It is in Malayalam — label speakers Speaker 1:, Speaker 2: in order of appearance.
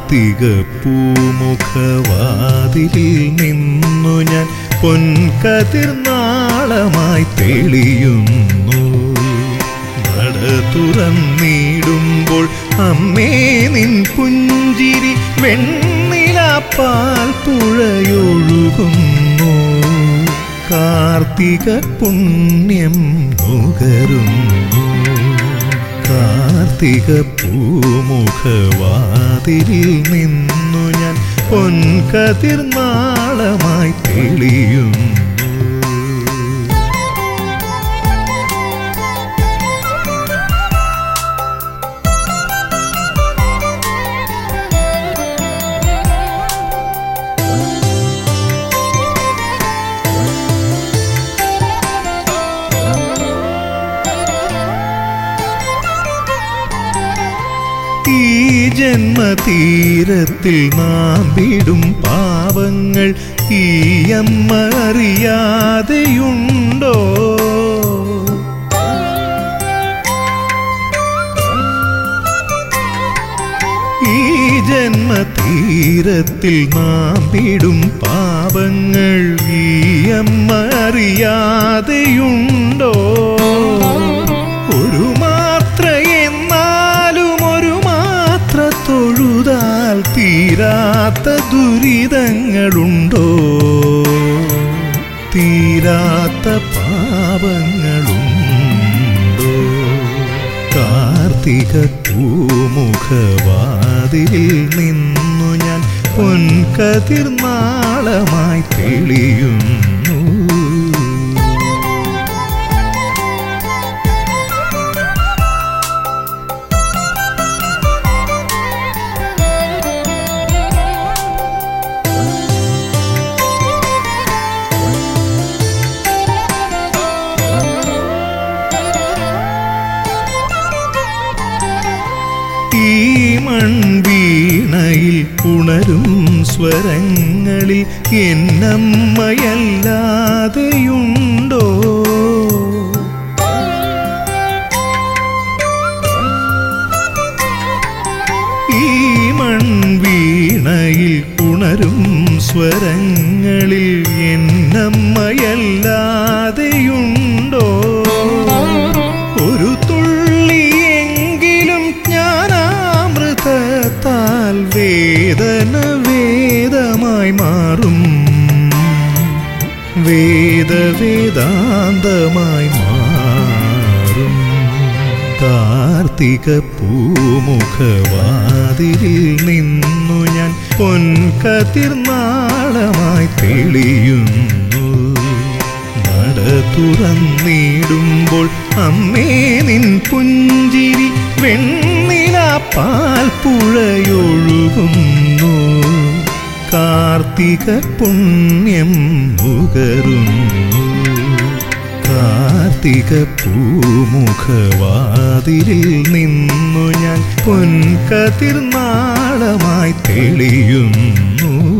Speaker 1: കാർത്തിക പൂമുഖവാതിലിൽ നിന്നു ഞാൻ പൊൻകതിർനാളമായി തെളിയുന്നു. നട തുറന്നിടുമ്പോൾ അമ്മേ നിൻ പുഞ്ചിരി വെണ്ണിലാപ്പാൽ പുഴയൊഴുകുന്നു. കാർത്തിക പുണ്യം നുകരുന്നു. കാർത്തിക പൂമുഖവാതിലിൽ നിന്നു ഞാൻ പൊൻകതിർനാളമായി തെളിയുന്നു. ഈ ജന്മതീരത്തിൽ നാം വിടും പാവങ്ങൾ ഈ അമ്മ അറിയാതെയുണ്ടോ? ഈ ജന്മതീരത്തിൽ നാം വിടും പാവങ്ങൾ ഈ അമ്മ അറിയാതെയുണ്ടോ? ഒരു മാത്ര എന്നാലും ഒരു മാത്ര തൊഴുതാൽ തീരാത്ത ദുരിതങ്ങളുണ്ടോ? തീരാത്ത പാപങ്ങളുണ്ടോ? കാർത്തിക പൂമുഖവാതിലിൽ നിന്നു ഞാൻ പൊൻകതിർനാളമായി തെളിയുന്നു. ഈ മൺവീണയിൽ ഉണരും സ്വരങ്ങളിൽ എന്നമ്മയല്ലാതെയുണ്ടോ? ഈ മൺവീണയിൽ ഉണരും സ്വരങ്ങളിൽ എന്നമ്മയല്ലാതെയുണ്ടോ? ഒരു തുള്ളിയെങ്കിലും ജ്ഞാനാമൃതത്താൽ വേദന വേദമായി മാറും. വേദവേദാന്തമായി മാറും. കാർത്തിക പൂമുഖവാതിലിൽ നിന്നു ഞാൻ പൊൻകതിർനാളമായി തെളിയുന്നു. നട തുറന്നിടുമ്പോൾ അമ്മേ നിൻ പുഞ്ചിരി വെണ്ണിലാപ്പാൽ പുഴയൊഴുകുന്നു. കാർത്തിക പുണ്യം നുകരുന്നു. കാർത്തിക പൂമുഖവാതിലിൽ നിന്നു ഞാൻ പൊൻകതിർനാളമായി തെളിയുന്നു.